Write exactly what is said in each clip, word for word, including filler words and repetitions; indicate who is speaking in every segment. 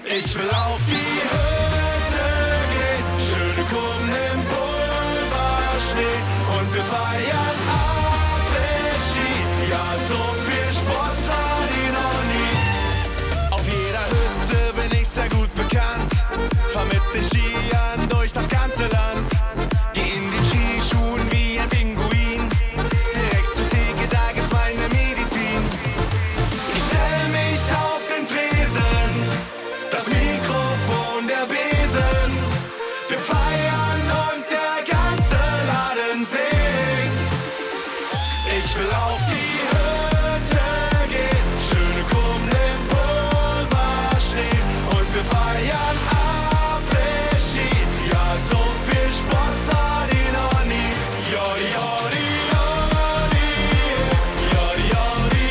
Speaker 1: Ich will auf die Hütte gehen, schöne Kuchen im Pulverschnee und wir feiern Après-Ski. Ja, so viel Spaß hatte ich noch nie. Auf jeder Hütte bin ich sehr gut bekannt, fahr mit den Skiern durch das ganze Land. Geh in die Skischuhen wie ein Pinguin, direkt zur Theke, da gibt's meine Medizin. Ich stell mich auf den Tresen, das Mikrofon, der Besen. Wir feiern und der ganze Laden singt. Ich will auf die Hütte gehen, schöne Kuchen im Pulverschnee und wir feiern Après-Ski. Ja, so viel Spaß hatte ich noch nie. Jodi, jodi, jodi, jodi, jodi,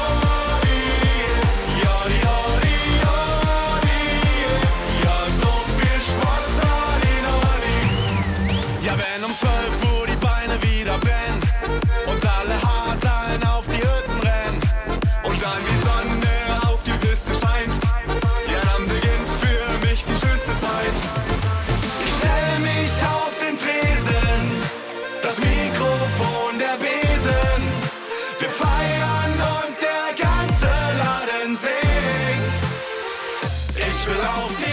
Speaker 1: jodi, jodi, jodi, jodi. Ja, so viel Spaß hatte ich noch nie. Ja, wenn um zwölf Uhr die Beine wieder brennen und alle Haseln auf die Hütten rennen und dann die Sonne auf die Piste scheint, ja, dann beginnt für mich die schönste Zeit. Ich stell mich auf den Tresen, das Mikrofon, der Besen. Wir feiern und der ganze Laden singt. Ich will auf die